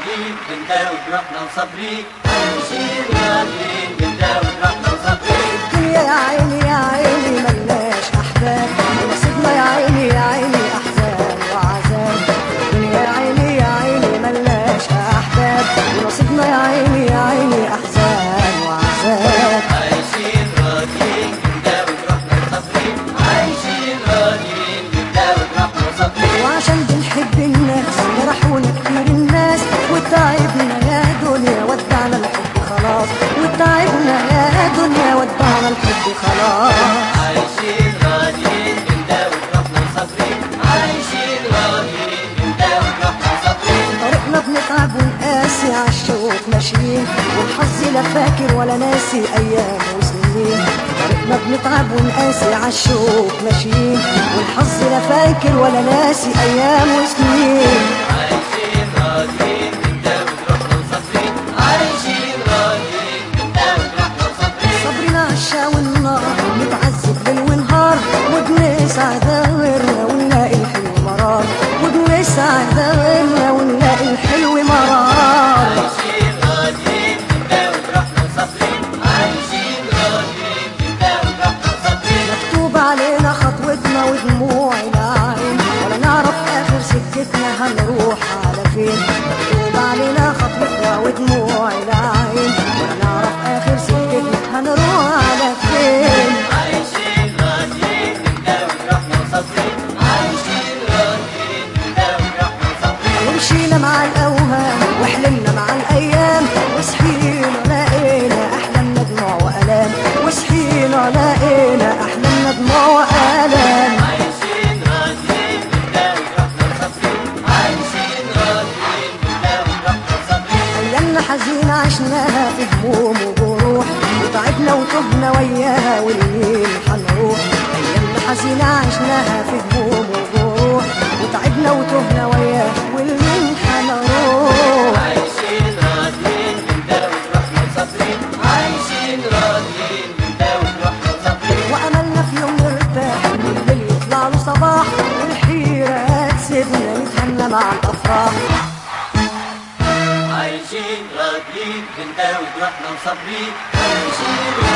راضيين بنداوي جروحنا وصابرين عايشين راضيين بنداوي جروحنا وصابرين. الدنيا يا عيني يا عيني ملناش أحباب ونصيبنا يا عيني يا عيني أحزان وعذاب. الدنيا يا عيني يا عيني ملناش أحباب ونصيبنا يا عيني يا عيني أحزان وعذاب. عايشين راضيين بنداوي جروحنا وصابرين عايشين راضيين بنداوي جروحنا وصابرين. وعشان بنحب الناس جرحونا كتير الناس وتعبنا يا دنيا ودعنا الحب خلاص وتعبنا يا دنيا ودعنا الحب خلاص. عايشين راضيين بنداوي جروحنا وصابرين عايشين راضيين بنداوي جروحنا وصابرين. طريقنا بنتعب ونقاسي عالشوق ماشيين والحظ لا فاكر ولا ناسي ايام وسنين. طريقنا بنتعب ونقاسي عالشوق ماشيين والحظ لا فاكر ولا ناسي ايام وسنين. عايشين راضيين بنداوي جروحنا وصابرين عايشين راضيين بنداوي جروحنا وصابرين. صبرنا عالشا والنار نتعذب ليل ونهار وبنسعد غيرنا ونلاقي الحلو مرار وبنسعد غيرنا ونلاقي الحلو مرار. عايشين راضيين بنداوي جروحنا وصابرين عايشين راضيين بنداوي جروحنا وصابرين. مكتوب علينا خطوتنا ودموع العين ولا نعرف اخر سكتنا هنروح على فين. مكتوب علينا خطوتنا ودموع العين ولا نعرف اخر سكتنا هنروح على فين. عايشين راضيين بنداوي جروحنا وصابرين عايشين راضيين بنداوي جروحنا وصابرين. ومشينا مع الاوهام وحلمنا مع الايام وصحينا لقينا احلامنا دموع والام وصحينا لقينا احلامنا دموع والام. عايشين راضيين بنداوي جروحنا وصابرين عايشين راضيين بنداوي جروحنا وصابرين. ايامنا حزينة عشناها في هموم وجروح وتعبنا وتهنا وياها والليل حنروح. ايامنا حزينة عشناها في هموم وجروح وتعبنا وتهنا وياها والليل حنروح. عايشين راضيين بنداوي جروحنا وصابرين عايشين راضيين بنداوي جروحنا وصابرين. وأملنا في يوم نرتاح والليل يطلع له صباح والحيرة تسيبنا نتهنى مع الأفراح. عايشين راضيين بنداوي جروحنا وصابرين عايشين